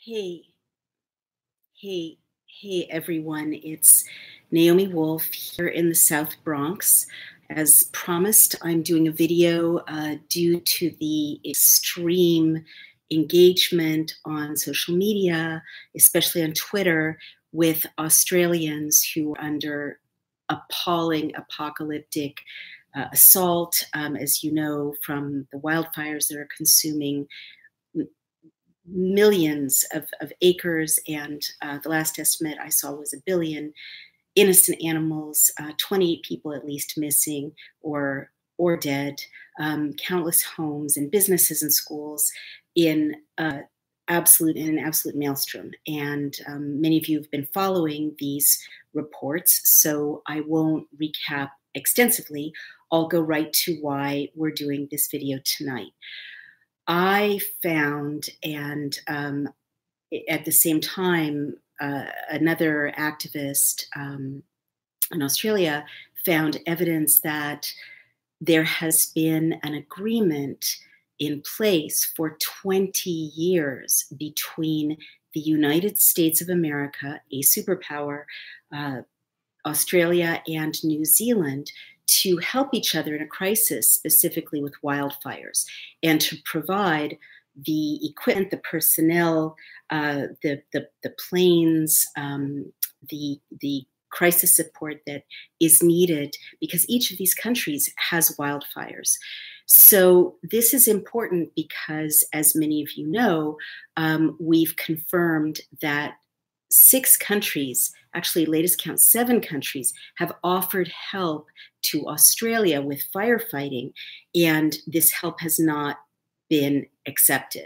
Hey, hey, hey, everyone. It's Naomi Wolf here in the South Bronx. As promised, I'm doing a video due to the extreme engagement on social media, especially on Twitter, with Australians who are under appalling apocalyptic assault, as you know, from the wildfires that are consuming millions of acres, and the last estimate I saw was 1 billion innocent animals, 28 people at least missing or dead, countless homes and businesses and schools in an absolute maelstrom. And many of you have been following these reports, so I won't recap extensively. I'll go right to why we're doing this video tonight. I found, and at the same time, another activist in Australia found evidence that there has been an agreement in place for 20 years between the United States of America, a superpower, Australia, and New Zealand to help each other in a crisis, specifically with wildfires, and to provide the equipment, the personnel, the planes, the crisis support that is needed, because each of these countries has wildfires. So this is important because, as many of you know, we've confirmed that 6 countries, actually latest count 7 countries, have offered help to Australia with firefighting, and this help has not been accepted,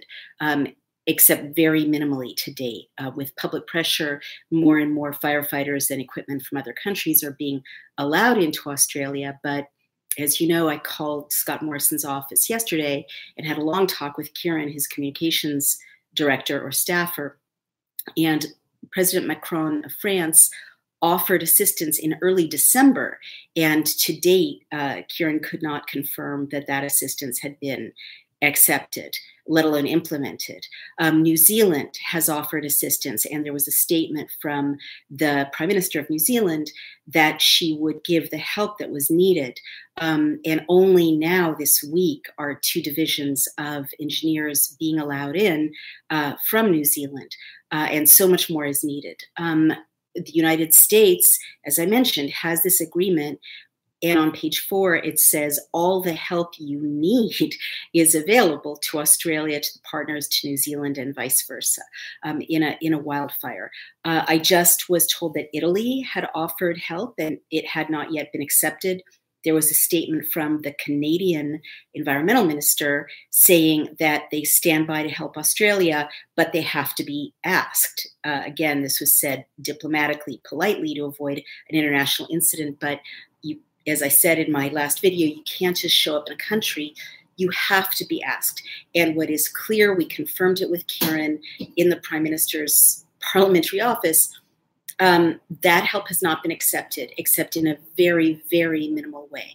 except very minimally to date. With public pressure, more and more firefighters and equipment from other countries are being allowed into Australia. But as you know, I called Scott Morrison's office yesterday and had a long talk with Kieran, his communications director or staffer, and President Macron of France offered assistance in early December, and to date, Kieran could not confirm that that assistance had been accepted, let alone implemented. New Zealand has offered assistance, and there was a statement from the Prime Minister of New Zealand that she would give the help that was needed. And only now this week are 2 divisions of engineers being allowed in from New Zealand, and so much more is needed. The United States, as I mentioned, has this agreement. And on page 4, it says all the help you need is available to Australia, to the partners, to New Zealand, and vice versa in a wildfire. I just was told that Italy had offered help, and it had not yet been accepted. There was a statement from the Canadian environmental minister saying that they stand by to help Australia, but they have to be asked. Again, this was said diplomatically, politely, to avoid an international incident, but as I said in my last video, you can't just show up in a country. You have to be asked. And what is clear, we confirmed it with Kieran in the Prime Minister's parliamentary office, that help has not been accepted, except in a very, very minimal way.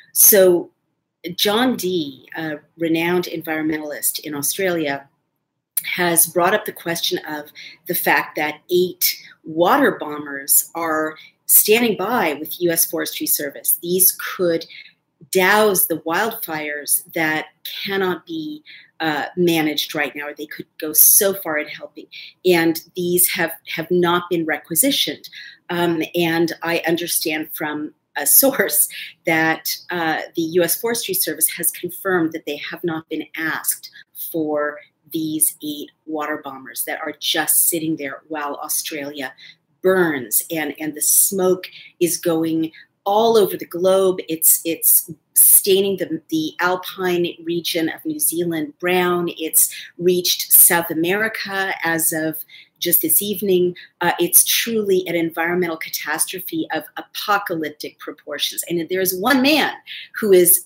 So John Dee, a renowned environmentalist in Australia, has brought up the question of the fact that 8 water bombers are standing by with U.S. Forestry Service. These could douse the wildfires that cannot be managed right now, or they could go so far in helping. And these have not been requisitioned. And I understand from a source that the U.S. Forestry Service has confirmed that they have not been asked for these 8 water bombers that are just sitting there while Australia burns, and the smoke is going all over the globe. It's staining the alpine region of New Zealand brown. It's reached South America as of just this evening. It's truly an environmental catastrophe of apocalyptic proportions. And there is one man who is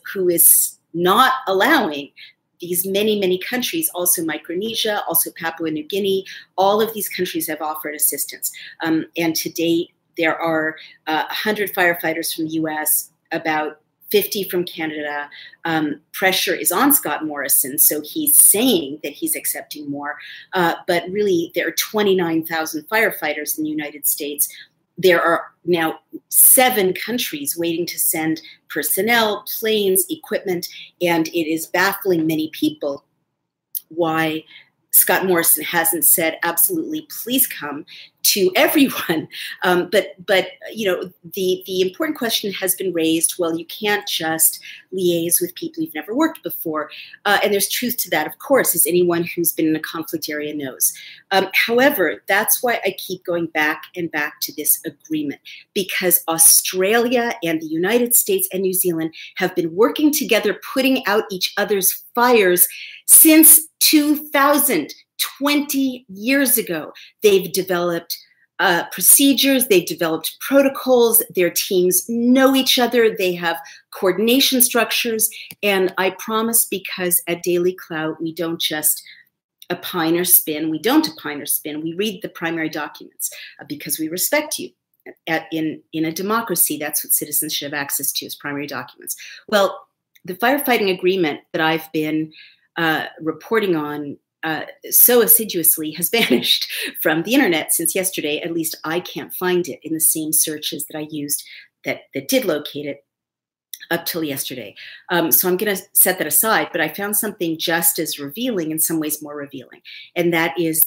not allowing these many countries, also Micronesia, also Papua New Guinea, all of these countries have offered assistance. And to date, there are 100 firefighters from the U.S., about 50 from Canada. Pressure is on Scott Morrison, so he's saying that he's accepting more. But really, there are 29,000 firefighters in the United States. There are now 7 countries waiting to send personnel, planes, equipment, and it is baffling many people why Scott Morrison hasn't said, absolutely, please come to everyone. But the important question has been raised. Well, you can't just liaise with people you've never worked before. And there's truth to that, of course, as anyone who's been in a conflict area knows. However, that's why I keep going back and back to this agreement, because Australia and the United States and New Zealand have been working together, putting out each other's fires since 2000, 20 years ago. They've developed procedures, they've developed protocols, their teams know each other, they have coordination structures, and I promise, because at Daily Clout, we don't just opine or spin, we read the primary documents because we respect you. In a democracy, that's what citizens should have access to, is primary documents. Well, the firefighting agreement that I've been reporting on so assiduously has vanished from the internet since yesterday. At least I can't find it in the same searches that I used that did locate it up till yesterday. So I'm going to set that aside, but I found something just as revealing, in some ways more revealing, and that is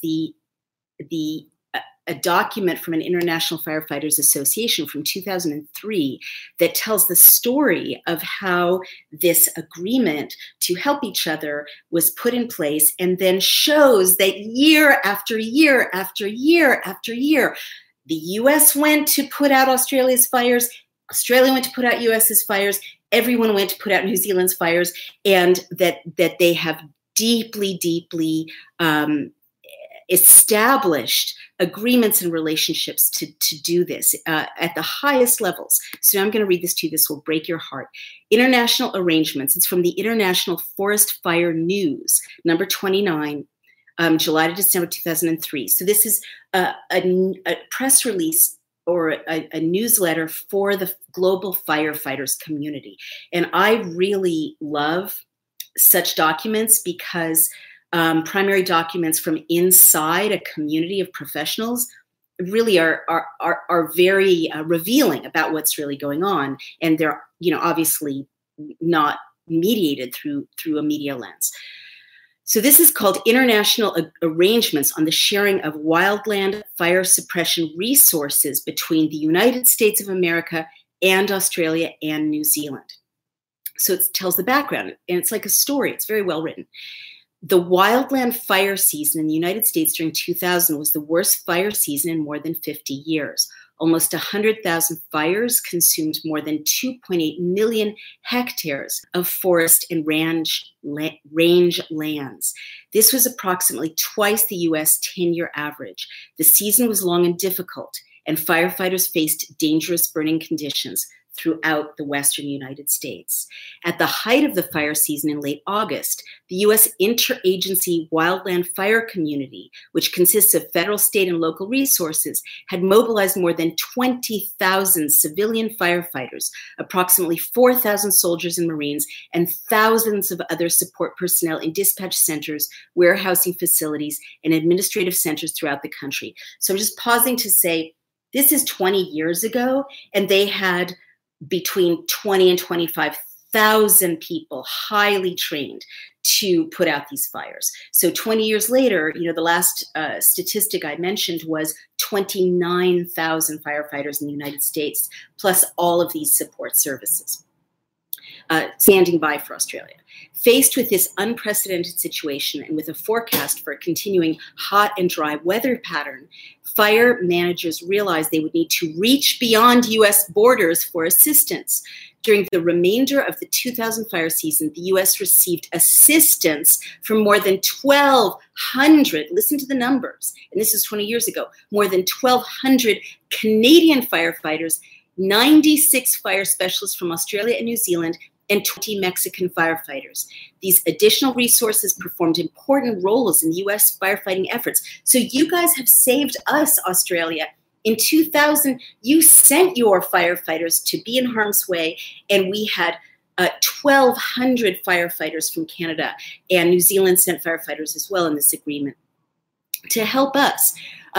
a document from an International Firefighters Association from 2003 that tells the story of how this agreement to help each other was put in place, and then shows that year after year after year after year, the US went to put out Australia's fires, Australia went to put out US's fires, everyone went to put out New Zealand's fires, and that they have deeply established agreements and relationships to do this at the highest levels. So I'm going to read this to you. This will break your heart. International arrangements. It's from the International Forest Fire News, number 29, July to December 2003. So this is a press release or a newsletter for the global firefighters community. And I really love such documents because primary documents from inside a community of professionals really are very revealing about what's really going on, and they're obviously not mediated through a media lens. So this is called International Arrangements on the Sharing of Wildland Fire Suppression Resources between the United States of America and Australia and New Zealand. So it tells the background, and it's like a story. It's very well written. The wildland fire season in the United States during 2000 was the worst fire season in more than 50 years. Almost 100,000 fires consumed more than 2.8 million hectares of forest and range lands. This was approximately twice the U.S. 10-year average. The season was long and difficult, and firefighters faced dangerous burning conditions throughout the western United States. At the height of the fire season in late August, the U.S. Interagency Wildland Fire Community, which consists of federal, state, and local resources, had mobilized more than 20,000 civilian firefighters, approximately 4,000 soldiers and Marines, and thousands of other support personnel in dispatch centers, warehousing facilities, and administrative centers throughout the country. So I'm just pausing to say, this is 20 years ago, and they had between 20 and 25,000 people highly trained to put out these fires. So 20 years later, the last statistic I mentioned was 29,000 firefighters in the United States, plus all of these support services standing by for Australia. Faced with this unprecedented situation and with a forecast for a continuing hot and dry weather pattern, fire managers realized they would need to reach beyond U.S. borders for assistance. During the remainder of the 2000 fire season, the U.S. received assistance from more than 1,200, listen to the numbers, and this is 20 years ago, more than 1,200 Canadian firefighters, 96 fire specialists from Australia and New Zealand, and 20 Mexican firefighters. These additional resources performed important roles in U.S. firefighting efforts. So you guys have saved us, Australia. In 2000, you sent your firefighters to be in harm's way, and we had 1,200 firefighters from Canada and New Zealand sent firefighters as well in this agreement to help us.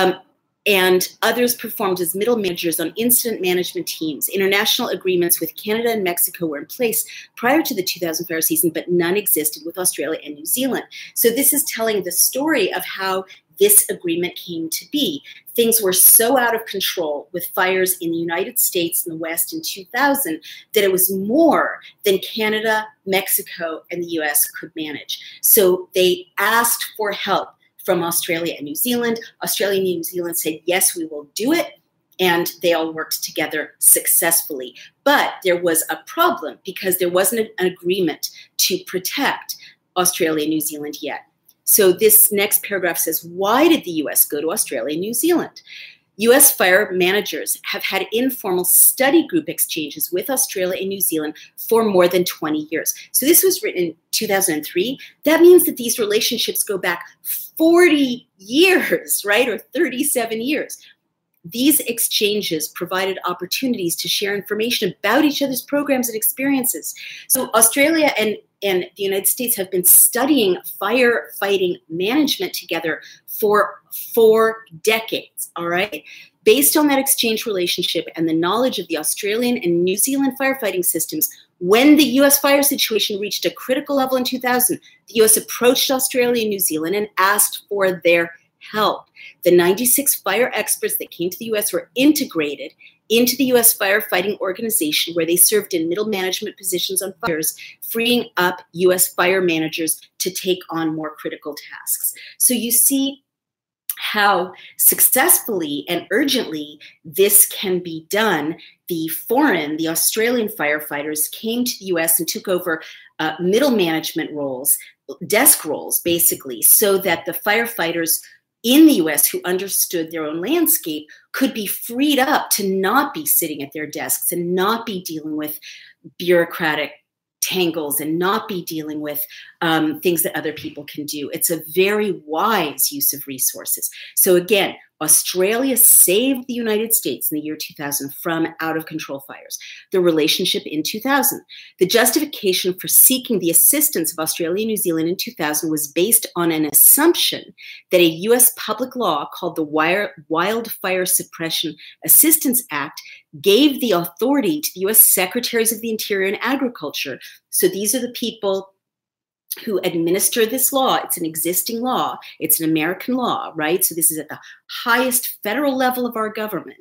And others performed as middle managers on incident management teams. International agreements with Canada and Mexico were in place prior to the 2000 fire season, but none existed with Australia and New Zealand. So this is telling the story of how this agreement came to be. Things were so out of control with fires in the United States and the West in 2000 that it was more than Canada, Mexico, and the US could manage. So they asked for help from Australia and New Zealand. Australia and New Zealand said, yes, we will do it. And they all worked together successfully. But there was a problem because there wasn't an agreement to protect Australia and New Zealand yet. So this next paragraph says, why did the US go to Australia and New Zealand? US fire managers have had informal study group exchanges with Australia and New Zealand for more than 20 years. So this was written in 2003. That means that these relationships go back 40 years, right? Or 37 years. These exchanges provided opportunities to share information about each other's programs and experiences. So Australia and the United States have been studying firefighting management together for 4 decades, all right? Based on that exchange relationship and the knowledge of the Australian and New Zealand firefighting systems, when the US fire situation reached a critical level in 2000, the US approached Australia and New Zealand and asked for their help. The 96 fire experts that came to the US were integrated into the US firefighting organization, where they served in middle management positions on fires, freeing up US fire managers to take on more critical tasks. So you see how successfully and urgently this can be done. The Australian firefighters came to the US and took over middle management roles, desk roles, basically, so that the firefighters in the US who understood their own landscape could be freed up to not be sitting at their desks and not be dealing with bureaucratic tangles and not be dealing with things that other people can do. It's a very wise use of resources. So again, Australia saved the United States in the year 2000 from out-of-control fires. The relationship in 2000. The justification for seeking the assistance of Australia and New Zealand in 2000 was based on an assumption that a U.S. public law called the Wildfire Suppression Assistance Act gave the authority to the U.S. Secretaries of the Interior and Agriculture. So these are the people who administer this law. It's an existing law. It's an American law, right? So this is at the highest federal level of our government,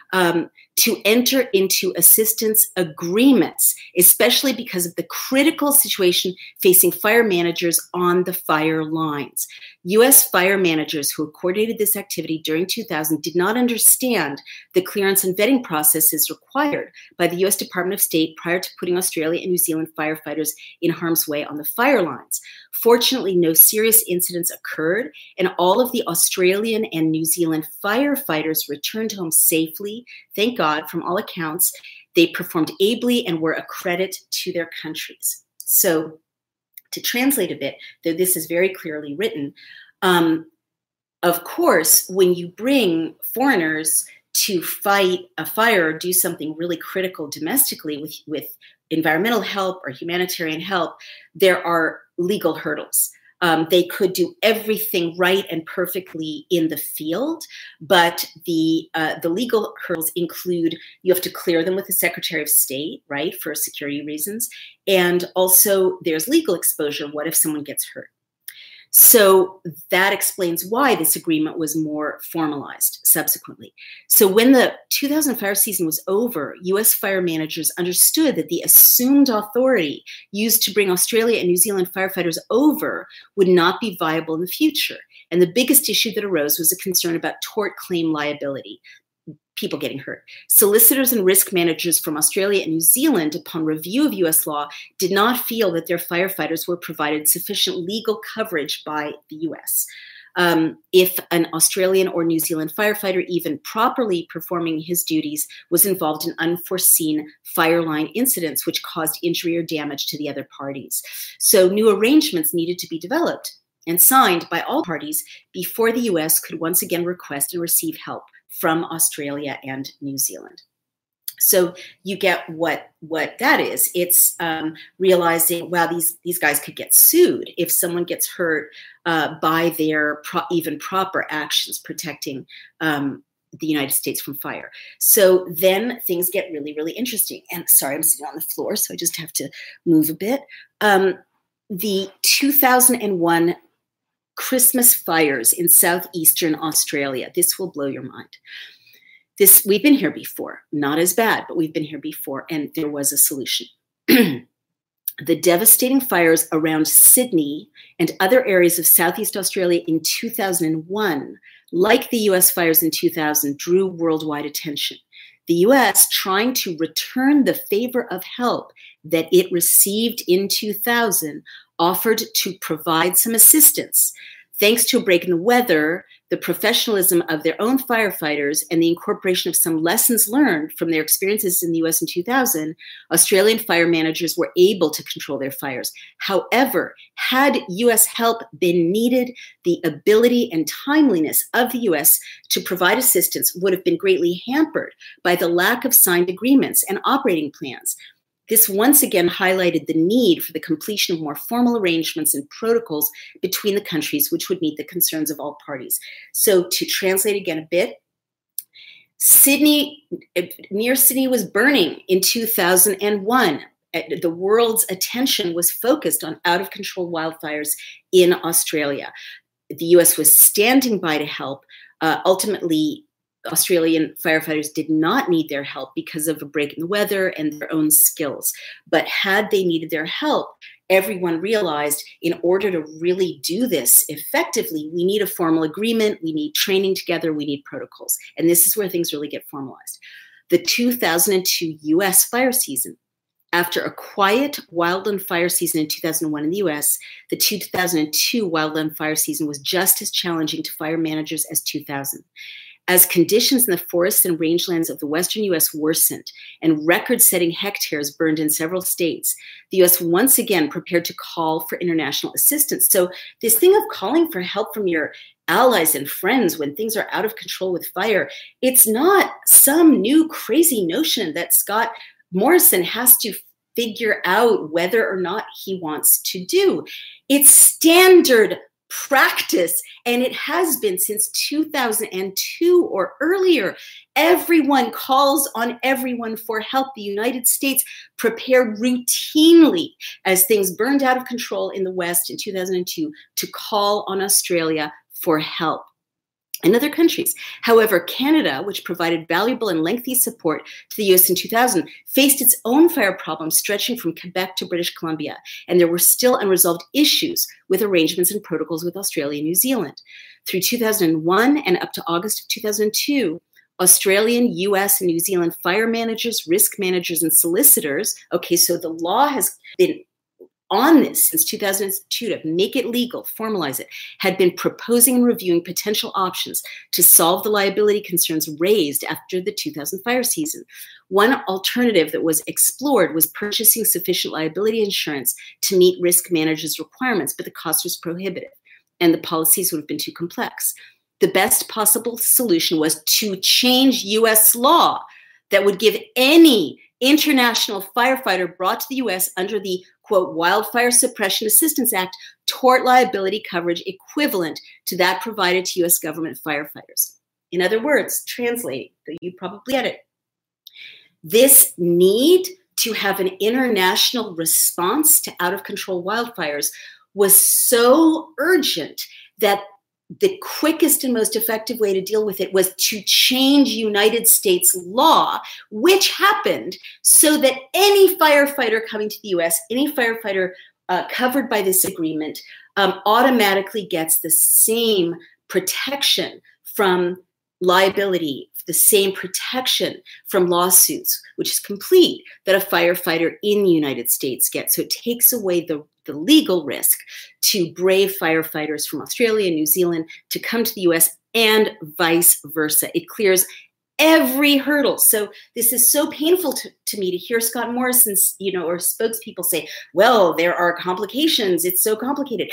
to enter into assistance agreements, especially because of the critical situation facing fire managers on the fire lines. U.S. fire managers who coordinated this activity during 2000 did not understand the clearance and vetting processes required by the U.S. Department of State prior to putting Australia and New Zealand firefighters in harm's way on the fire lines. Fortunately, no serious incidents occurred, and all of the Australian and New Zealand firefighters returned home safely. Thank God, from all accounts. They performed ably and were a credit to their countries. So, to translate a bit, though this is very clearly written, of course, when you bring foreigners to fight a fire or do something really critical domestically with environmental help or humanitarian help, there are legal hurdles. They could do everything right and perfectly in the field, but the legal hurdles include you have to clear them with the Secretary of State, right, for security reasons, and also there's legal exposure. What if someone gets hurt? So that explains why this agreement was more formalized subsequently. So when the 2000 fire season was over, U.S. fire managers understood that the assumed authority used to bring Australia and New Zealand firefighters over would not be viable in the future. And the biggest issue that arose was a concern about tort claim liability, people getting hurt. Solicitors and risk managers from Australia and New Zealand, upon review of U.S. law, did not feel that their firefighters were provided sufficient legal coverage by the U.S. If an Australian or New Zealand firefighter, even properly performing his duties, was involved in unforeseen fire line incidents which caused injury or damage to the other parties. So new arrangements needed to be developed and signed by all parties before the U.S. could once again request and receive help from Australia and New Zealand. So you get what that is. It's realizing, wow, these guys could get sued if someone gets hurt by their even proper actions protecting the United States from fire. So then things get really, really interesting. And sorry, I'm sitting on the floor, so I just have to move a bit. The 2001 Christmas fires in southeastern Australia. This will blow your mind. We've been here before, not as bad, but we've been here before, and there was a solution. The devastating fires around Sydney and other areas of Southeast Australia in 2001, like the US fires in 2000, drew worldwide attention. The US, trying to return the favor of help that it received in 2000, offered to provide some assistance. Thanks to a break in the weather, the professionalism of their own firefighters, and the incorporation of some lessons learned from their experiences in the US in 2000, Australian fire managers were able to control their fires. However, had US help been needed, the ability and timeliness of the US to provide assistance would have been greatly hampered by the lack of signed agreements and operating plans. This once again highlighted the need for the completion of more formal arrangements and protocols between the countries, which would meet the concerns of all parties. So to translate again a bit, near Sydney was burning in 2001. The world's attention was focused on out-of-control wildfires in Australia. The US was standing by to help. Ultimately, Australian firefighters did not need their help because of a break in the weather and their own skills. But had they needed their help, everyone realized in order to really do this effectively, we need a formal agreement, we need training together, we need protocols. And this is where things really get formalized. The 2002 US fire season. After a quiet wildland fire season in 2001 in the US, the 2002 wildland fire season was just as challenging to fire managers as 2000. As conditions in the forests and rangelands of the western U.S. worsened and record-setting hectares burned in several states, the U.S. once again prepared to call for international assistance. So this thing of calling for help from your allies and friends when things are out of control with fire, it's not some new crazy notion that Scott Morrison has to figure out whether or not he wants to do. It's standard practice, and it has been since 2002 or earlier. Everyone calls on everyone for help. The United States prepared routinely, as things burned out of control in the West in 2002, to call on Australia for help. And other countries. However, Canada, which provided valuable and lengthy support to the US in 2000, faced its own fire problems stretching from Quebec to British Columbia, and there were still unresolved issues with arrangements and protocols with Australia and New Zealand. Through 2001 and up to August of 2002, Australian, US, and New Zealand fire managers, risk managers, and solicitors, okay, so the law has been on this since 2002 to make it legal, formalize it, had been proposing and reviewing potential options to solve the liability concerns raised after the 2000 fire season. One alternative that was explored was purchasing sufficient liability insurance to meet risk managers' requirements, but the cost was prohibitive and the policies would have been too complex. The best possible solution was to change US law that would give any international firefighter brought to the US under the, quote, Wildfire Suppression Assistance Act tort liability coverage equivalent to that provided to US government firefighters. In other words, translating, though you probably get it, this need to have an international response to out-of-control wildfires was so urgent that the quickest and most effective way to deal with it was to change United States law, which happened so that any firefighter coming to the US, any firefighter covered by this agreement, automatically gets the same protection from liability, the same protection from lawsuits, which is complete, that a firefighter in the United States gets. So it takes away the legal risk to brave firefighters from Australia and New Zealand to come to the US and vice versa. It clears every hurdle. So this is so painful to me to hear Scott Morrison's, or spokespeople say, well, there are complications. It's so complicated.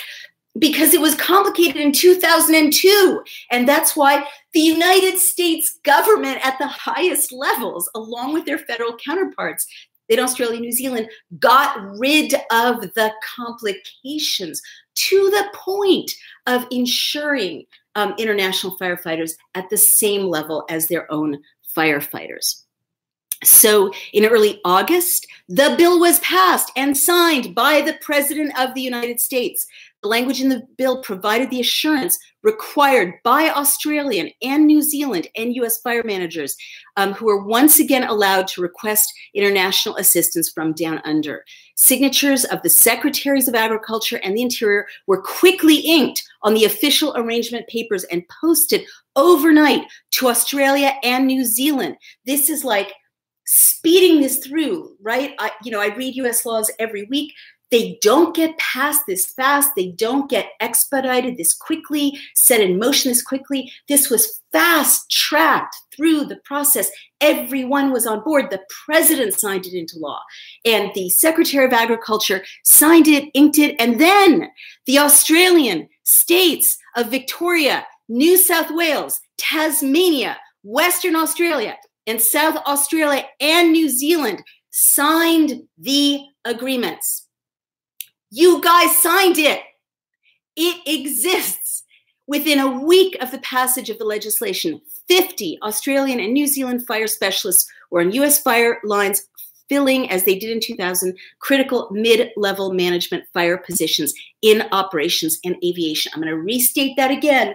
because it was complicated in 2002. And that's why the United States government at the highest levels, along with their federal counterparts in Australia and New Zealand, got rid of the complications to the point of ensuring international firefighters at the same level as their own firefighters. So in early August, the bill was passed and signed by the President of the United States. The language in the bill provided the assurance required by Australian and New Zealand and US fire managers who were once again allowed to request international assistance from down under. Signatures of the Secretaries of Agriculture and the Interior were quickly inked on the official arrangement papers and posted overnight to Australia and New Zealand. This is like speeding this through, right? I read US laws every week. They don't get passed this fast. They don't get expedited this quickly, set in motion this quickly. This was fast-tracked through the process. Everyone was on board. The president signed it into law. And the Secretary of Agriculture signed it, inked it, and then the Australian states of Victoria, New South Wales, Tasmania, Western Australia, and South Australia and New Zealand signed the agreements. You guys signed it. It exists. Within a week of the passage of the legislation, 50 Australian and New Zealand fire specialists were on US fire lines filling, as they did in 2000, critical mid-level management fire positions in operations and aviation. I'm going to restate that again.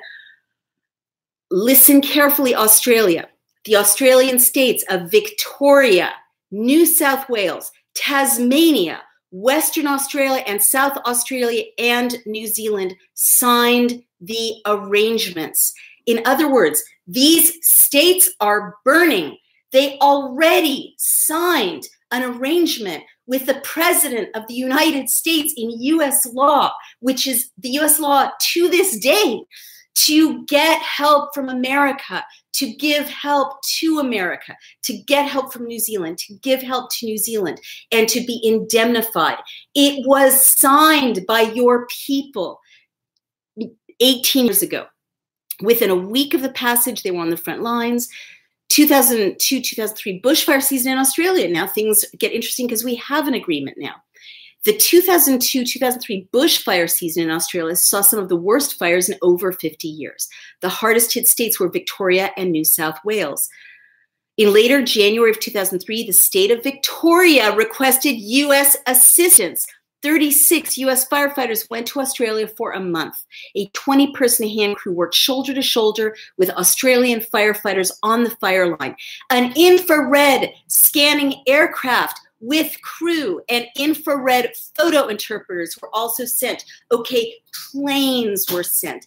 Listen carefully, Australia. The Australian states of Victoria, New South Wales, Tasmania, Western Australia, and South Australia and New Zealand signed the arrangements. In other words, these states are burning. They already signed an arrangement with the President of the United States in US law, which is the US law to this day, to get help from America, to give help to America, to get help from New Zealand, to give help to New Zealand, and to be indemnified. It was signed by your people 18 years ago. Within a week of the passage, they were on the front lines. 2002, 2003 bushfire season in Australia. Now things get interesting because we have an agreement now. The 2002-2003 bushfire season in Australia saw some of the worst fires in over 50 years. The hardest hit states were Victoria and New South Wales. In later January of 2003, the state of Victoria requested U.S. assistance. 36 U.S. firefighters went to Australia for a month. A 20-person hand crew worked shoulder to shoulder with Australian firefighters on the fire line. An infrared scanning aircraft with crew and infrared photo interpreters were also sent. Okay, planes were sent.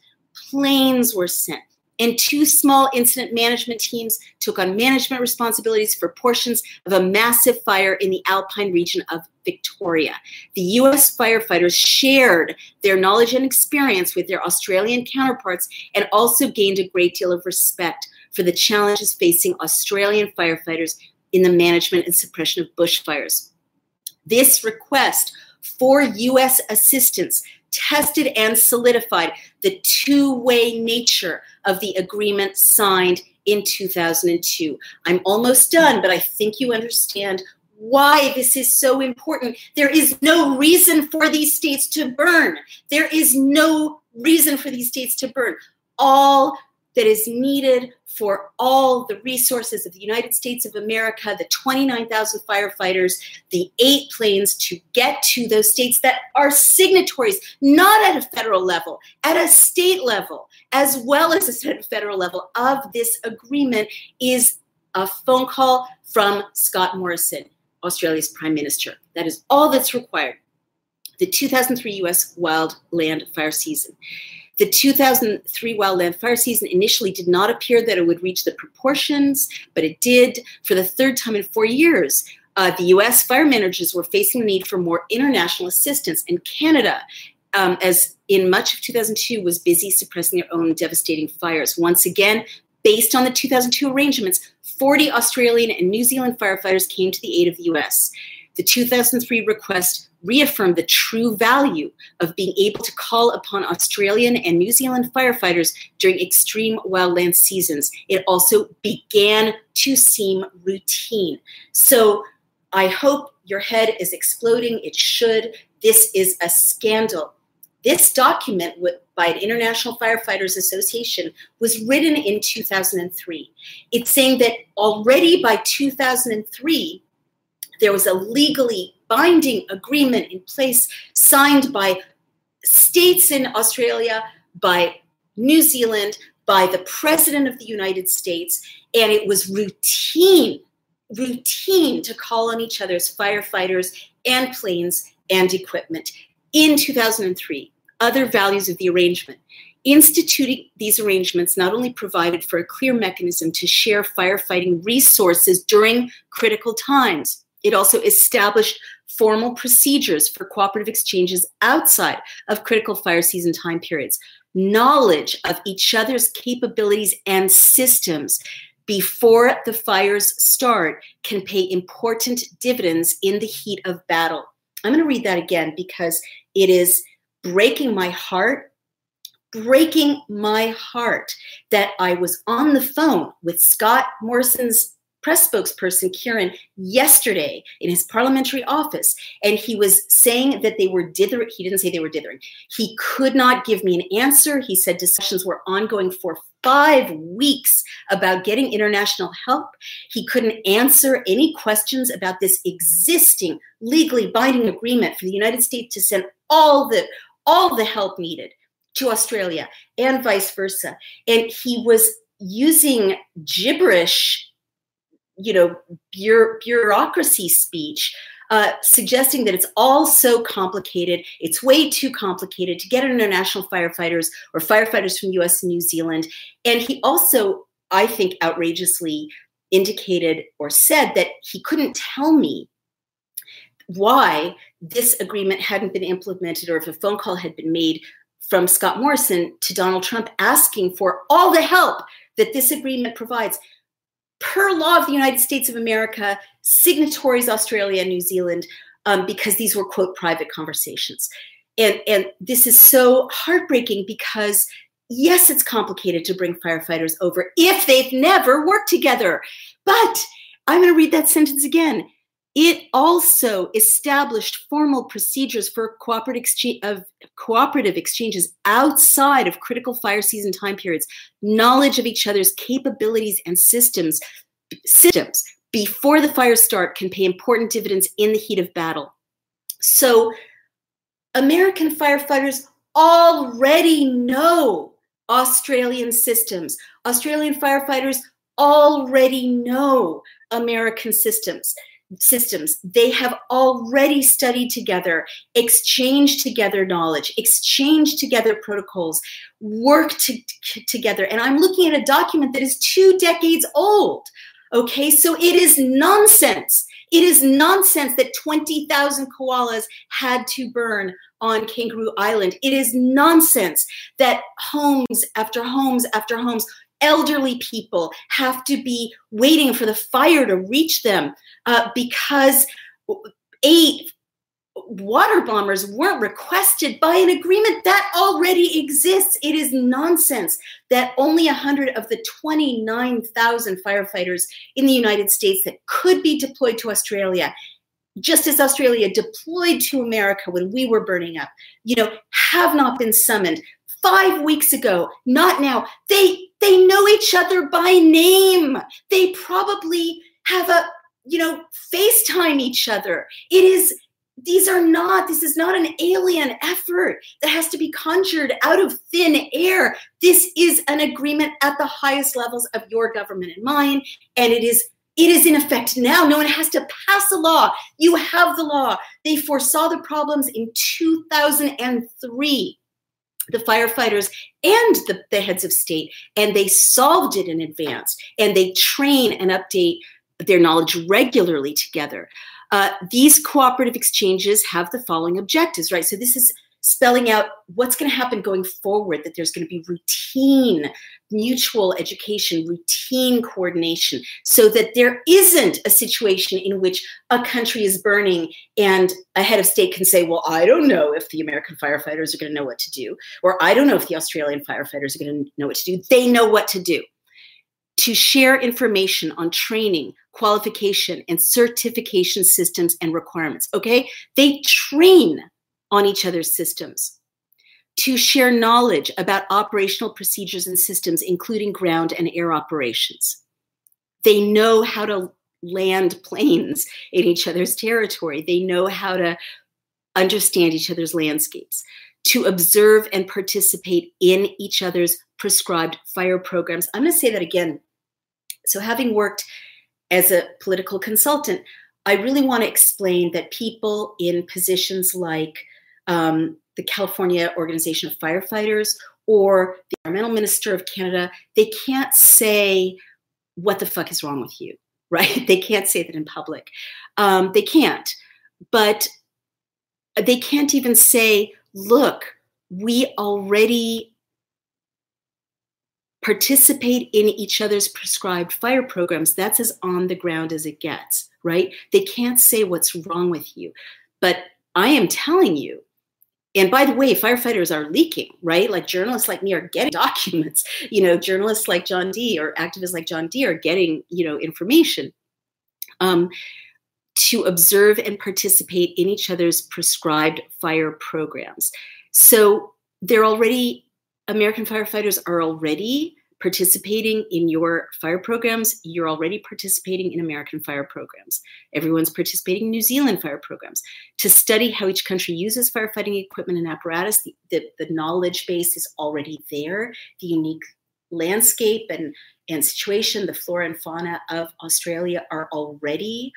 And 2 small incident management teams took on management responsibilities for portions of a massive fire in the Alpine region of Victoria. The US firefighters shared their knowledge and experience with their Australian counterparts and also gained a great deal of respect for the challenges facing Australian firefighters in the management and suppression of bushfires. This request for US assistance tested and solidified the two-way nature of the agreement signed in 2002. I'm almost done, but I think you understand why this is so important. There is no reason for these states to burn. There is no reason for these states to burn. All that is needed for all the resources of the United States of America, the 29,000 firefighters, the 8 planes to get to those states that are signatories, not at a federal level, at a state level, as well as a federal level of this agreement, is a phone call from Scott Morrison, Australia's Prime Minister. That is all that's required. The 2003 U.S. wildland fire season. The 2003 wildland fire season initially did not appear that it would reach the proportions, but it did. For the 3rd time in 4 years, the U.S. fire managers were facing the need for more international assistance, and Canada, as in much of 2002, was busy suppressing their own devastating fires. Once again, based on the 2002 arrangements, 40 Australian and New Zealand firefighters came to the aid of the U.S. The 2003 request reaffirmed the true value of being able to call upon Australian and New Zealand firefighters during extreme wildland seasons. It also began to seem routine. So I hope your head is exploding. It should. This is a scandal. This document by an International Firefighters Association was written in 2003. It's saying that already by 2003, there was a legally binding agreement in place signed by states in Australia, by New Zealand, by the President of the United States, and it was routine to call on each other's firefighters and planes and equipment. In 2003, other values of the arrangement. Instituting these arrangements not only provided for a clear mechanism to share firefighting resources during critical times, it also established formal procedures for cooperative exchanges outside of critical fire season time periods, knowledge of each other's capabilities and systems before the fires start can pay important dividends in the heat of battle. I'm going to read that again because it is breaking my heart that I was on the phone with Scott Morrison's press spokesperson, Kieran, yesterday in his parliamentary office, and he was saying that they were dithering. He didn't say they were dithering. He could not give me an answer. He said discussions were ongoing for 5 weeks about getting international help. He couldn't answer any questions about this existing legally binding agreement for the United States to send all the help needed to Australia and vice versa. And he was using gibberish, bureaucracy speech, suggesting that it's all so complicated. It's way too complicated to get international firefighters or firefighters from US and New Zealand. And he also, I think, outrageously indicated or said that he couldn't tell me why this agreement hadn't been implemented or if a phone call had been made from Scott Morrison to Donald Trump asking for all the help that this agreement provides. Per law of the United States of America, signatories Australia and New Zealand, because these were, quote, private conversations. And this is so heartbreaking because, yes, it's complicated to bring firefighters over if they've never worked together. But I'm going to read that sentence again. It also established formal procedures for cooperative exchanges outside of critical fire season time periods, knowledge of each other's capabilities and systems before the fires start can pay important dividends in the heat of battle. So American firefighters already know Australian systems. Australian firefighters already know American systems. They have already studied together, exchanged together knowledge, exchanged together protocols, worked together. And I'm looking at a document that is 2 decades old. Okay, so it is nonsense. It is nonsense that 20,000 koalas had to burn on Kangaroo Island. It is nonsense that homes after homes after homes, elderly people have to be waiting for the fire to reach them because 8 water bombers weren't requested by an agreement that already exists. It is nonsense that only 100 of the 29,000 firefighters in the United States that could be deployed to Australia, just as Australia deployed to America when we were burning up, have not been summoned. 5 weeks ago, not now. They know each other by name. They probably have FaceTime each other. This is not an alien effort that has to be conjured out of thin air. This is an agreement at the highest levels of your government and mine, and it is in effect now. No one has to pass a law. You have the law. They foresaw the problems in 2003. The firefighters and the heads of state, and they solved it in advance, and they train and update their knowledge regularly together. These cooperative exchanges have the following objectives, right? So this is spelling out what's going to happen going forward, that there's going to be routine mutual education, routine coordination, so that there isn't a situation in which a country is burning and a head of state can say, well, I don't know if the American firefighters are going to know what to do, or I don't know if the Australian firefighters are going to know what to do. They know what to do. To share information on training, qualification, and certification systems and requirements, okay? They train on each other's systems. To share knowledge about operational procedures and systems, including ground and air operations. They know how to land planes in each other's territory. They know how to understand each other's landscapes. To observe and participate in each other's prescribed fire programs. I'm going to say that again. So having worked as a political consultant, I really want to explain that people in positions like the California Organization of Firefighters or the Environmental Minister of Canada, they can't say what the fuck is wrong with you, right? They can't say that in public. They can't. But they can't even say, look, we already participate in each other's prescribed fire programs. That's as on the ground as it gets, right? They can't say what's wrong with you. But I am telling you, and by the way, firefighters are leaking, right? Like journalists like me are getting documents, journalists like John Dee or activists like John Dee are getting, information to observe and participate in each other's prescribed fire programs. So American firefighters are already participating in your fire programs. You're already participating in American fire programs. Everyone's participating in New Zealand fire programs. To study how each country uses firefighting equipment and apparatus, the knowledge base is already there. The unique landscape and situation, the flora and fauna of Australia are already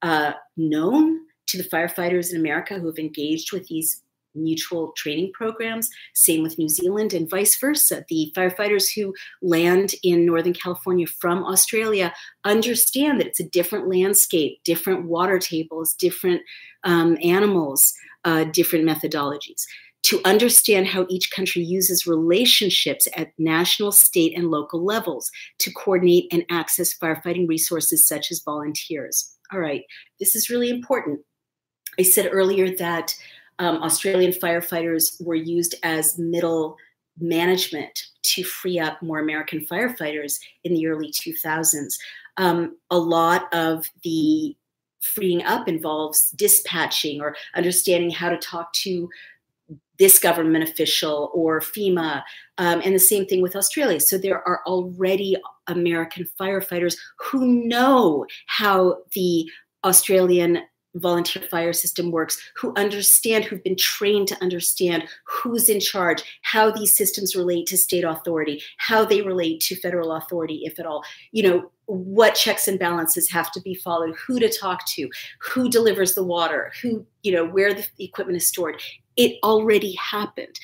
known to the firefighters in America who have engaged with these mutual training programs. Same with New Zealand and vice versa. The firefighters who land in Northern California from Australia understand that it's a different landscape, different water tables, different animals, different methodologies. To understand how each country uses relationships at national, state, and local levels to coordinate and access firefighting resources such as volunteers. All right, this is really important. I said earlier that Australian firefighters were used as middle management to free up more American firefighters in the early 2000s. A lot of the freeing up involves dispatching or understanding how to talk to this government official or FEMA, and the same thing with Australia. So there are already American firefighters who know how the Australian volunteer fire system works, who've been trained to understand who's in charge, how these systems relate to state authority, how they relate to federal authority, if at all, what checks and balances have to be followed, who to talk to, who delivers the water, where the equipment is stored. It already happened.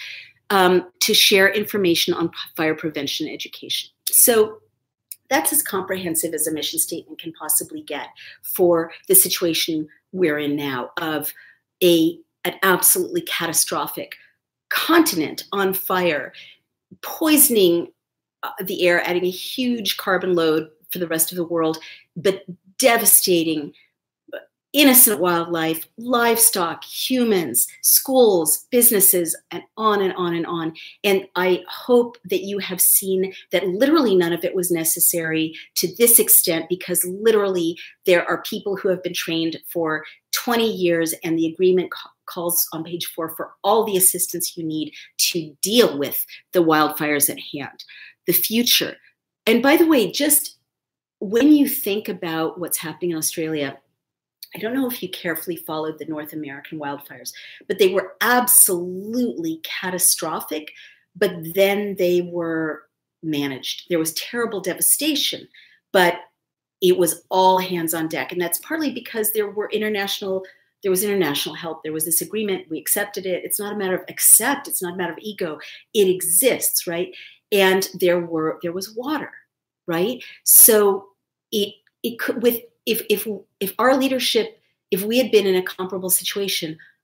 To share information on fire prevention education. So that's as comprehensive as a mission statement can possibly get for the situation we're in now of an absolutely catastrophic continent on fire, poisoning the air, adding a huge carbon load for the rest of the world, but devastating innocent wildlife, livestock, humans, schools, businesses, and on and on and on. And I hope that you have seen that literally none of it was necessary to this extent, because literally there are people who have been trained for 20 years, and the agreement calls on page 4 for all the assistance you need to deal with the wildfires at hand. The future. And by the way, just when you think about what's happening in Australia, I don't know if you carefully followed the North American wildfires, but they were absolutely catastrophic, but then they were managed. There was terrible devastation, but it was all hands on deck. And that's partly because there was international help. There was this agreement. We accepted it. It's not a matter of accept. It's not a matter of ego. It exists, right? And there was water, right? So it could, if our leadership, if we had been in a comparable situation,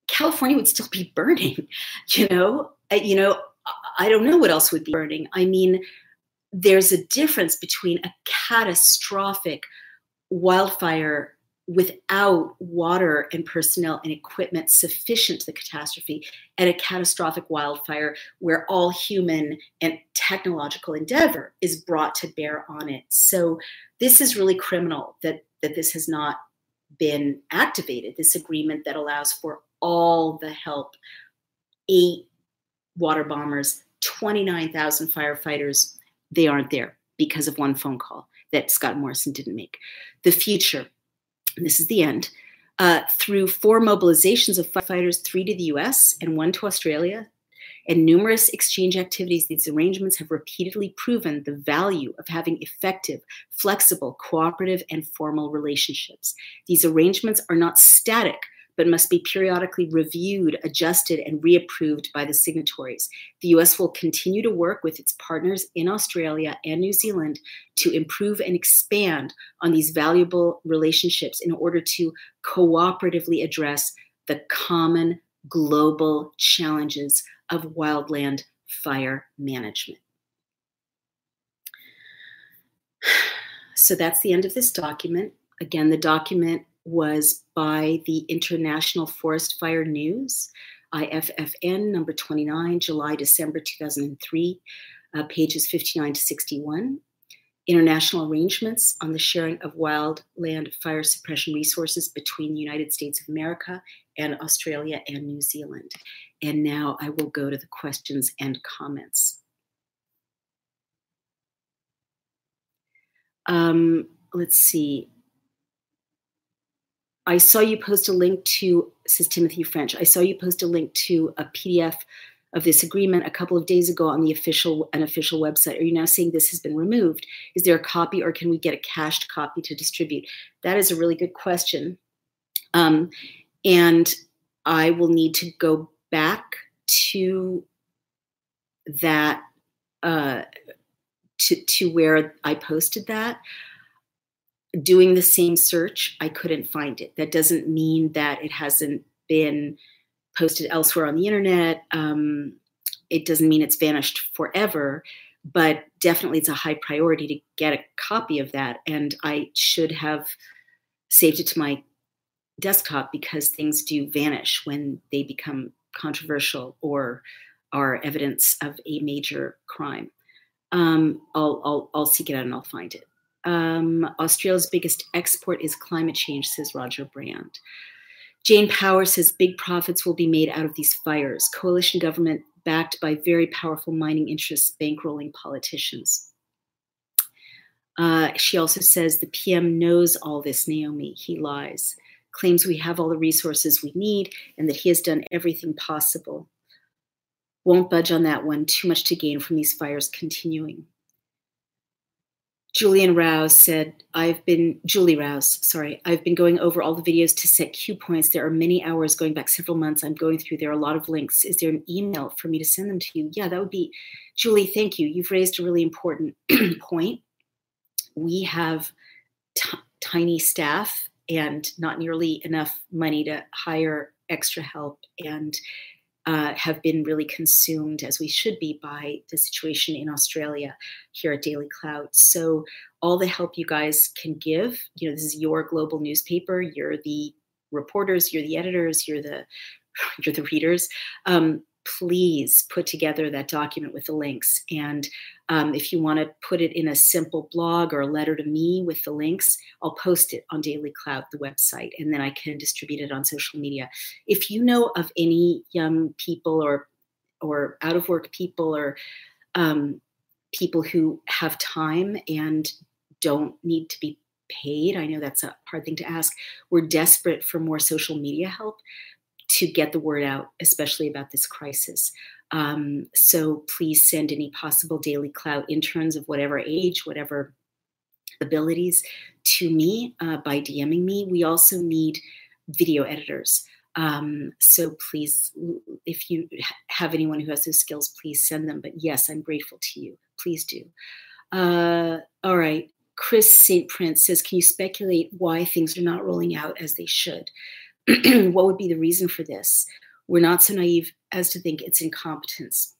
California would still be burning, you know? I don't know what else would be burning. I mean, there's a difference between a catastrophic wildfire without water and personnel and equipment sufficient to the catastrophe, and a catastrophic wildfire where all human and technological endeavor is brought to bear on it. So this is really criminal that this has not been activated, this agreement that allows for all the help. 8 water bombers, 29,000 firefighters, they aren't there because of one phone call that Scott Morrison didn't make. The future, and this is the end, through 4 mobilizations of firefighters, 3 to the US and 1 to Australia, and numerous exchange activities, these arrangements have repeatedly proven the value of having effective, flexible, cooperative, and formal relationships. These arrangements are not static, but must be periodically reviewed, adjusted, and reapproved by the signatories. The US will continue to work with its partners in Australia and New Zealand to improve and expand on these valuable relationships in order to cooperatively address the common global challenges of wildland fire management. So that's the end of this document. Again, the document was by the International Forest Fire News, IFFN number 29, July-December 2003, pages 59 to 61. International arrangements on the sharing of wildland fire suppression resources between the United States of America and Australia and New Zealand. And now I will go to the questions and comments. Let's see. I saw you post a link to, says Timothy French, I saw you post a link to a PDF of this agreement a couple of days ago on an official website. Are you now saying this has been removed? Is there a copy, or can we get a cached copy to distribute? That is a really good question. And I will need to go back to that, to where I posted that. Doing the same search, I couldn't find it. That doesn't mean that it hasn't been posted elsewhere on the internet. It doesn't mean it's vanished forever, but definitely it's a high priority to get a copy of that. And I should have saved it to my desktop, because things do vanish when they become controversial or are evidence of a major crime. I'll seek it out and I'll find it. Australia's biggest export is climate change, says Roger Brand. Jane Power says big profits will be made out of these fires. Coalition government backed by very powerful mining interests bankrolling politicians. She also says the PM knows all this, Naomi. He lies. Claims we have all the resources we need and that he has done everything possible. Won't budge on that one. Too much to gain from these fires continuing. Julian Rouse said, Julie Rouse, sorry, I've been going over all the videos to set cue points. There are many hours going back several months. I'm going through. There are a lot of links. Is there an email for me to send them to you? Yeah, that would be, Julie, thank you. You've raised a really important point. We have tiny staff and not nearly enough money to hire extra help, and have been really consumed, as we should be, by the situation in Australia here at Daily Cloud. So all the help you guys can give, this is your global newspaper. You're the reporters, you're the editors, you're the readers. Please put together that document with the links. And if you want to put it in a simple blog or a letter to me with the links, I'll post it on Daily Cloud, the website, and then I can distribute it on social media. If you know of any young people or out of work people or people who have time and don't need to be paid, I know that's a hard thing to ask. We're desperate for more social media help to get the word out, especially about this crisis. So please send any possible Daily Cloud interns of whatever age, whatever abilities to me by DMing me. We also need video editors. So please, if you have anyone who has those skills, please send them. But yes, I'm grateful to you. Please do. All right. Chris St. Prince says, can you speculate why things are not rolling out as they should? what would be the reason for this? We're not so naive as to think it's incompetence.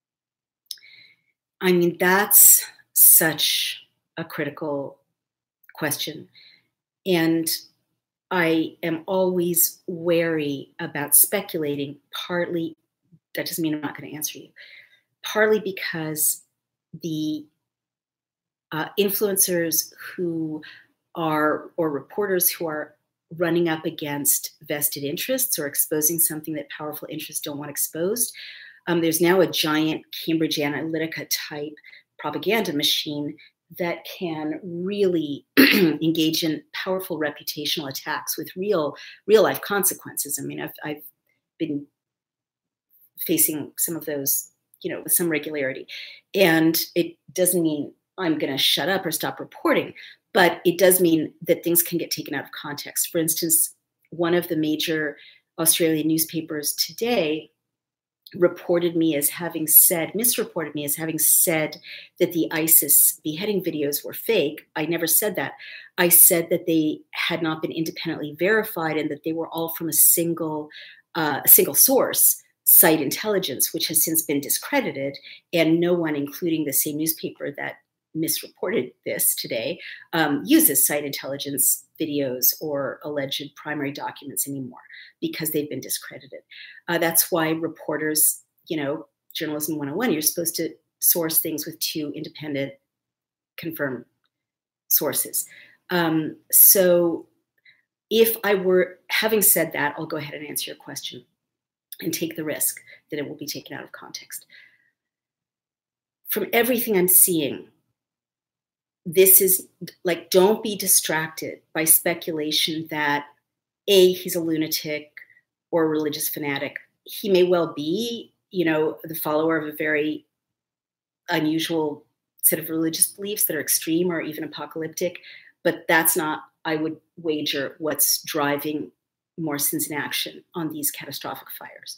I mean, that's such a critical question. And I am always wary about speculating, partly, that doesn't mean I'm not going to answer you, partly because the influencers who are, or reporters who are running up against vested interests or exposing something that powerful interests don't want exposed. There's now a giant Cambridge Analytica type propaganda machine that can really engage in powerful reputational attacks with real life consequences. I mean, I've been facing some of those, with some regularity, and it doesn't mean I'm going to shut up or stop reporting, but it does mean that things can get taken out of context. For instance, one of the major Australian newspapers today misreported me as having said that the ISIS beheading videos were fake. I never said that. I said that they had not been independently verified and that they were all from a single source, Site Intelligence, which has since been discredited, and no one, including the same newspaper that misreported this today, uses Site Intelligence videos or alleged primary documents anymore because they've been discredited. That's why reporters, Journalism 101, you're supposed to source things with two independent confirmed sources. So if I were, having said that, I'll go ahead and answer your question and take the risk that it will be taken out of context. From everything I'm seeing, this is like, don't be distracted by speculation that he's a lunatic or a religious fanatic. He may well be, the follower of a very unusual set of religious beliefs that are extreme or even apocalyptic, but that's not, I would wager, what's driving Morrison's inaction on these catastrophic fires.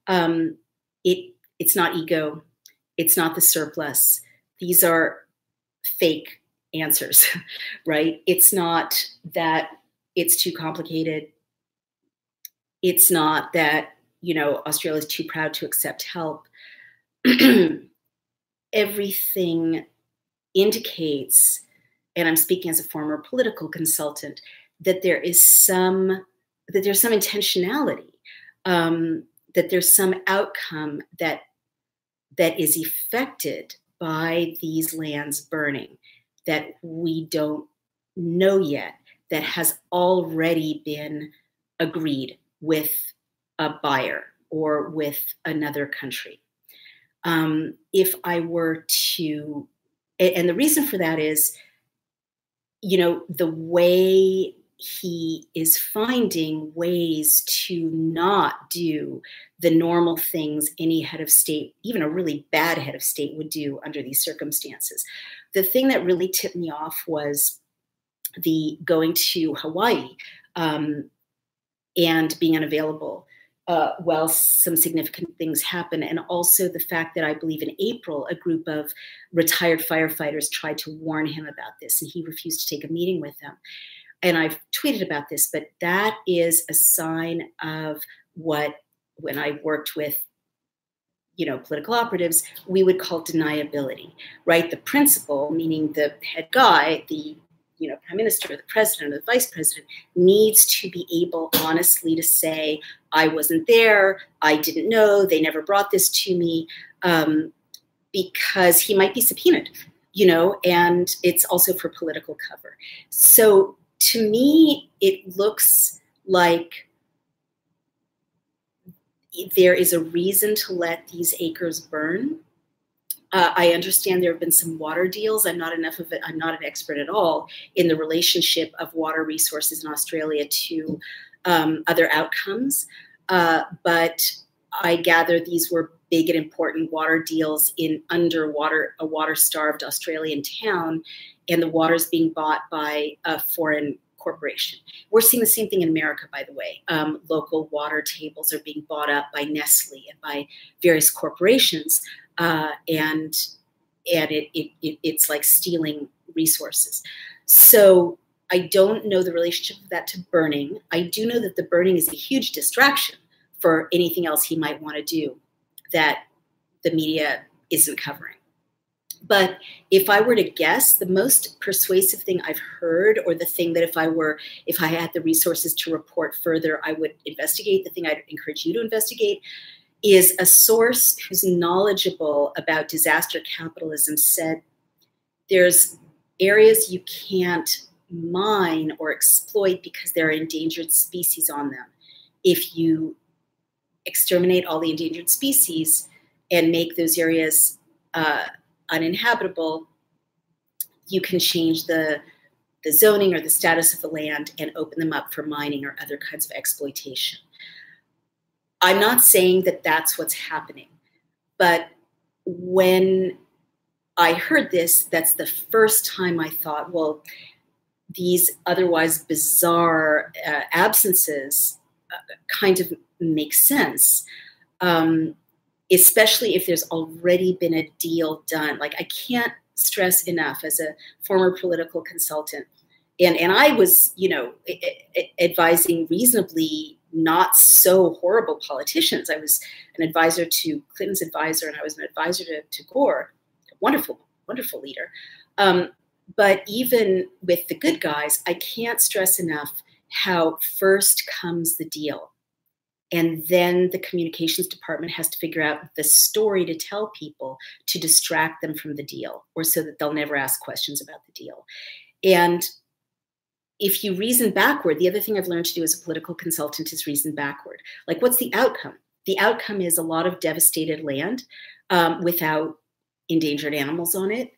It's not ego. It's not the surplus. These are fake answers, right? It's not that it's too complicated. It's not that, Australia is too proud to accept help. Everything indicates, and I'm speaking as a former political consultant, that there's some intentionality, that there's some outcome that is effected by these lands burning that we don't know yet, that has already been agreed with a buyer or with another country. If I were to, and the reason for that is, the way he is finding ways to not do the normal things any head of state, even a really bad head of state, would do under these circumstances. The thing that really tipped me off was the going to Hawaii and being unavailable while some significant things happen. And also the fact that I believe in April, a group of retired firefighters tried to warn him about this, and he refused to take a meeting with them. And I've tweeted about this, but that is a sign of what, when I worked with, political operatives, we would call deniability, right? The principal, meaning the head guy, the prime minister, the president, or the vice president, needs to be able honestly to say, I wasn't there, I didn't know, they never brought this to me, because he might be subpoenaed, and it's also for political cover. So to me, it looks like there is a reason to let these acres burn. I understand there have been some water deals. I'm not an expert at all in the relationship of water resources in Australia to other outcomes. But I gather these were big and important water deals in a water-starved Australian town, and the water's being bought by a foreign corporation. We're seeing the same thing in America, by the way. Local water tables are being bought up by Nestle and by various corporations, and it's like stealing resources. So I don't know the relationship of that to burning. I do know that the burning is a huge distraction for anything else he might want to do that the media isn't covering. But if I were to guess, the most persuasive thing I've heard, or the thing that if I had the resources to report further, I would investigate, the thing I'd encourage you to investigate, is a source who's knowledgeable about disaster capitalism said there's areas you can't mine or exploit because there are endangered species on them. If you exterminate all the endangered species and make those areas uninhabitable, you can change the zoning or the status of the land and open them up for mining or other kinds of exploitation. I'm not saying that that's what's happening, but when I heard this, that's the first time I thought, well, these otherwise bizarre absences kind of make sense, especially if there's already been a deal done. Like, I can't stress enough, as a former political consultant, and I was, advising reasonably not so horrible politicians. I was an advisor to Clinton's advisor, and I was an advisor to Gore, a wonderful, wonderful leader. But even with the good guys, I can't stress enough how first comes the deal. And then the communications department has to figure out the story to tell people to distract them from the deal, or so that they'll never ask questions about the deal. And if you reason backward, the other thing I've learned to do as a political consultant is reason backward. Like, what's the outcome? The outcome is a lot of devastated land without endangered animals on it,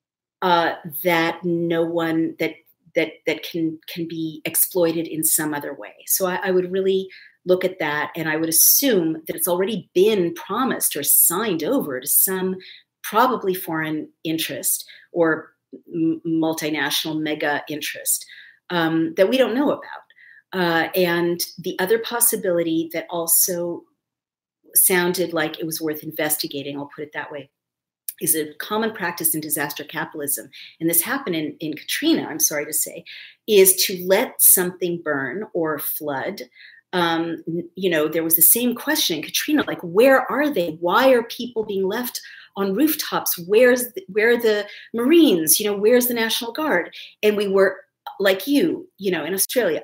that no one that can be exploited in some other way. So I would really look at that, and I would assume that it's already been promised or signed over to some probably foreign interest or multinational mega interest that we don't know about. And the other possibility that also sounded like it was worth investigating, I'll put it that way, is a common practice in disaster capitalism, and this happened in Katrina, I'm sorry to say, is to let something burn or flood. There was the same question in Katrina, like, where are they? Why are people being left on rooftops? Where are the Marines? Where's the National Guard? And we were, like you, in Australia,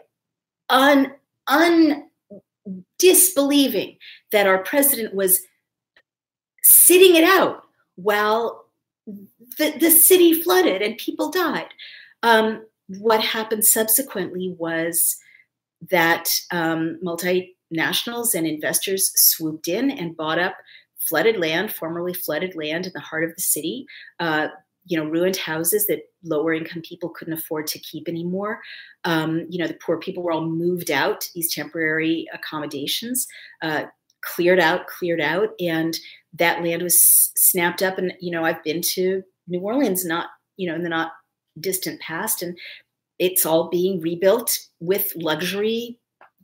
disbelieving that our president was sitting it out while the city flooded and people died. What happened subsequently was that multinationals and investors swooped in and bought up flooded land, formerly flooded land in the heart of the city, ruined houses that lower income people couldn't afford to keep anymore. The poor people were all moved out to these temporary accommodations, cleared out, and that land was snapped up. And, I've been to New Orleans, in the not distant past, and it's all being rebuilt with luxury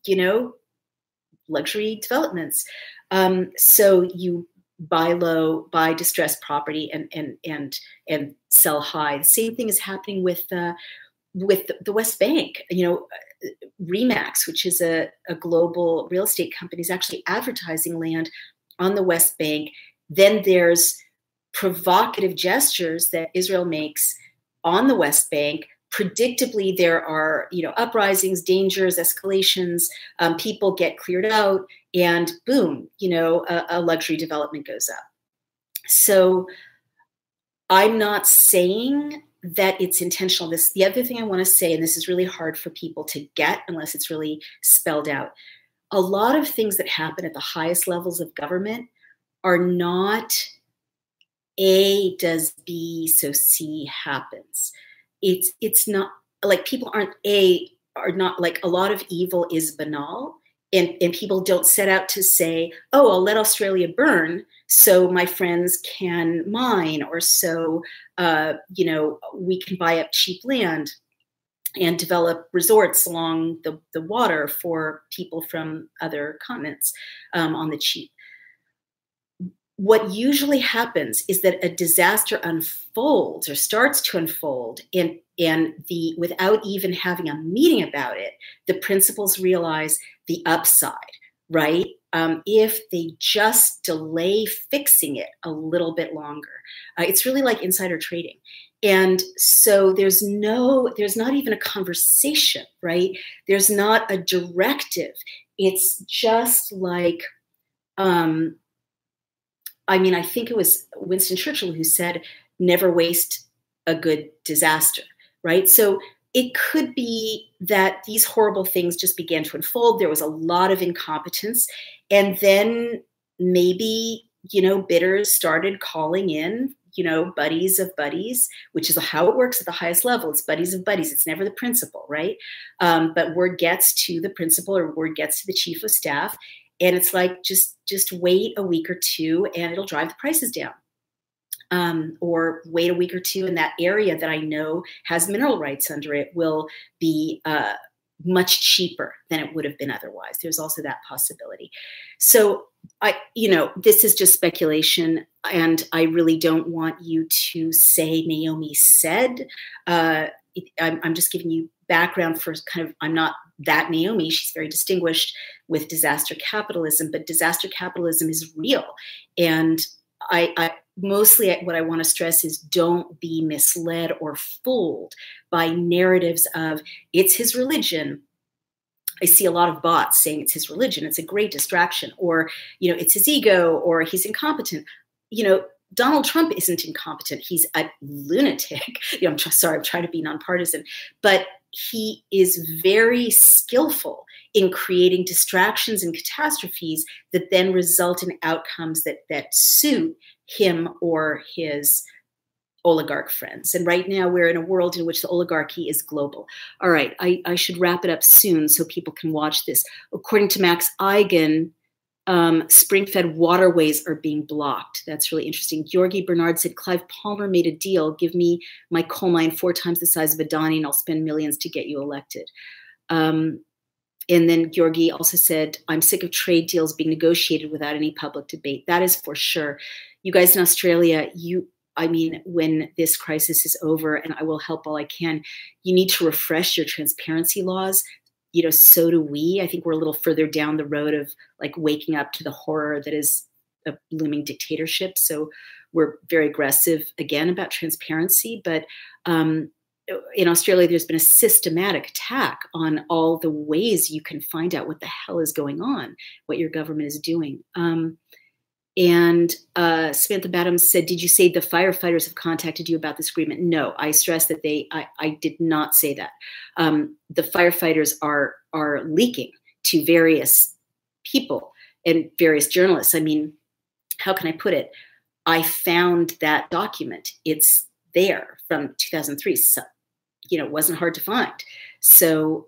developments. So you buy low, buy distressed property, and sell high. The same thing is happening with the West Bank. Remax, which is a global real estate company, is actually advertising land on the West Bank. Then there's provocative gestures that Israel makes on the West Bank. Predictably, there are uprisings, dangers, escalations. People get cleared out, and boom, a luxury development goes up. So I'm not saying that it's intentional. The other thing I want to say, and this is really hard for people to get unless it's really spelled out, a lot of things that happen at the highest levels of government are not A does B, so C happens. It's not like people are not like, a lot of evil is banal, and people don't set out to say, oh, I'll let Australia burn so my friends can mine, or so we can buy up cheap land and develop resorts along the water for people from other continents on the cheap. what usually happens is that a disaster unfolds or starts to unfold, and the without even having a meeting about it, the principals realize the upside, right? If they just delay fixing it a little bit longer. It's really like insider trading. And so there's not even a conversation, right? There's not a directive. It's just like, I think it was Winston Churchill who said, never waste a good disaster, right? So it could be that these horrible things just began to unfold. There was a lot of incompetence. And then maybe, bidders started calling in, buddies of buddies, which is how it works at the highest level. It's buddies of buddies. It's never the principal, right? But word gets to the principal or word gets to the chief of staff. And it's like, just wait a week or two and it'll drive the prices down. Or wait a week or two, and that area that I know has mineral rights under it will be much cheaper than it would have been otherwise. There's also that possibility. So this is just speculation, and I really don't want you to say Naomi said. I'm just giving you background for kind of, I'm not that Naomi. She's very distinguished with disaster capitalism, but disaster capitalism is real. And I mostly what I want to stress is don't be misled or fooled by narratives of it's his religion. I see a lot of bots saying it's his religion. It's a great distraction, or, it's his ego, or he's incompetent. Donald Trump isn't incompetent. He's a lunatic. I'm trying to be nonpartisan, but he is very skillful in creating distractions and catastrophes that then result in outcomes that suit him or his oligarch friends. And right now we're in a world in which the oligarchy is global. All right, I should wrap it up soon so people can watch this. According to Max Eigen, spring-fed waterways are being blocked. That's really interesting. Georgie Bernard said, Clive Palmer made a deal. Give me my coal mine 4 times the size of Adani and I'll spend millions to get you elected. And then Georgie also said, I'm sick of trade deals being negotiated without any public debate. That is for sure. You guys in Australia, when this crisis is over, and I will help all I can, you need to refresh your transparency laws. So do we. I think we're a little further down the road of like waking up to the horror that is a looming dictatorship. So we're very aggressive again about transparency. But in Australia, there's been a systematic attack on all the ways you can find out what the hell is going on, what your government is doing. And Samantha Badams said, did you say the firefighters have contacted you about this agreement? No, I stress that I did not say that. The firefighters are leaking to various people and various journalists. How can I put it? I found that document. It's there from 2003. So, it wasn't hard to find. So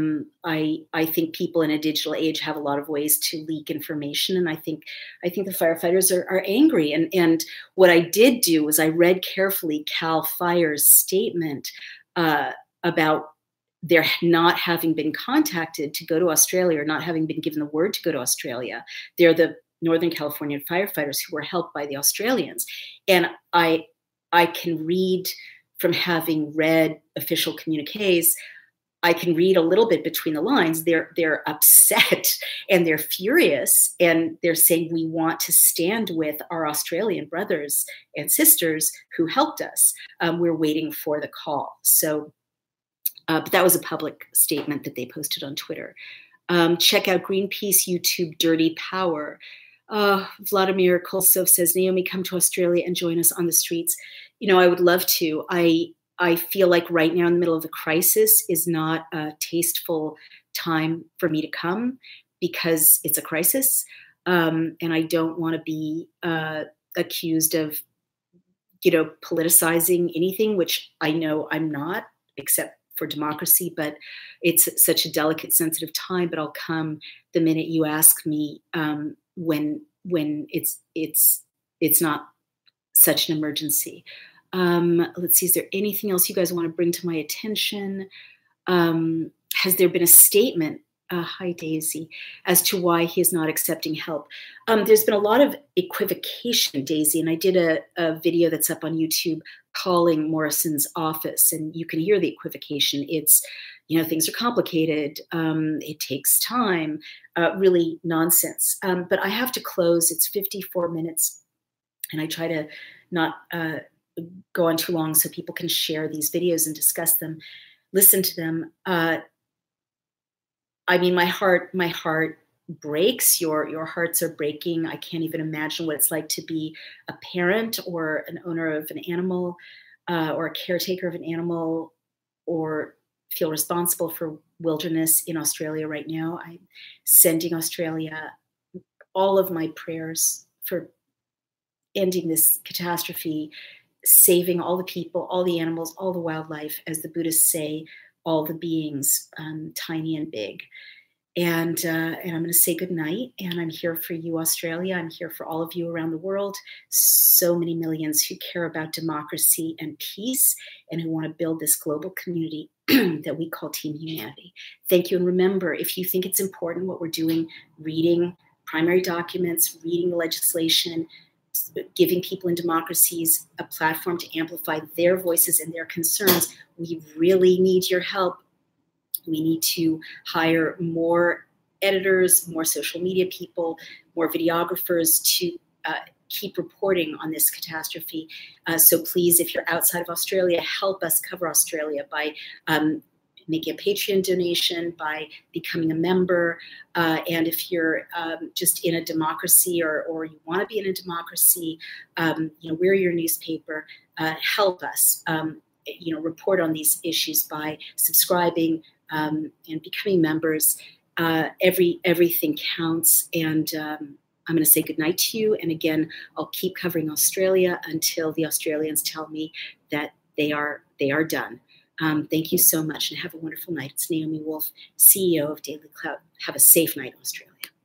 I think people in a digital age have a lot of ways to leak information, and I think the firefighters are angry. And what I did do was I read carefully Cal Fire's statement about their not having been contacted to go to Australia, or not having been given the word to go to Australia. They're the Northern California firefighters who were helped by the Australians, and I can read from having read official communiques. I can read a little bit between the lines. They're upset and they're furious, and they're saying we want to stand with our Australian brothers and sisters who helped us. We're waiting for the call. So, but that was a public statement that they posted on Twitter. Check out Greenpeace YouTube Dirty Power. Vladimir Kolsov says, Naomi, come to Australia and join us on the streets. I would love to. I feel like right now in the middle of the crisis is not a tasteful time for me to come because it's a crisis. And I don't want to be accused of, politicizing anything, which I know I'm not, except for democracy. But it's such a delicate, sensitive time. But I'll come the minute you ask me, when it's not such an emergency. Let's see, is there anything else you guys want to bring to my attention? Has there been a statement Hi, Daisy, as to why he is not accepting help. There's been a lot of equivocation, Daisy, and I did a video that's up on YouTube calling Morrison's office, and you can hear the equivocation. It's, things are complicated. It takes time, really nonsense. But I have to close. It's 54 minutes, and I try to not go on too long so people can share these videos and discuss them, listen to them. I mean, my heart breaks. Your hearts are breaking. I can't even imagine what it's like to be a parent or an owner of an animal, or a caretaker of an animal, or feel responsible for wilderness in Australia right now. I'm sending Australia all of my prayers for ending this catastrophe, saving all the people, all the animals, all the wildlife, as the Buddhists say, all the beings, tiny and big. And I'm going to say goodnight. And I'm here for you, Australia. I'm here for all of you around the world. So many millions who care about democracy and peace, and who want to build this global community that we call Team Humanity. Thank you. And remember, if you think it's important what we're doing, reading primary documents, reading the legislation, giving people in democracies a platform to amplify their voices and their concerns, we really need your help. We need to hire more editors, more social media people, more videographers to keep reporting on this catastrophe. So please, if you're outside of Australia, help us cover Australia by making a Patreon donation, by becoming a member. And if you're just in a democracy, or you want to be in a democracy, we're your newspaper. Help us, report on these issues by subscribing and becoming members. Everything counts. And I'm going to say goodnight to you. And again, I'll keep covering Australia until the Australians tell me that they are done. Thank you so much, and have a wonderful night. It's Naomi Wolf, CEO of Daily Clout. Have a safe night, Australia.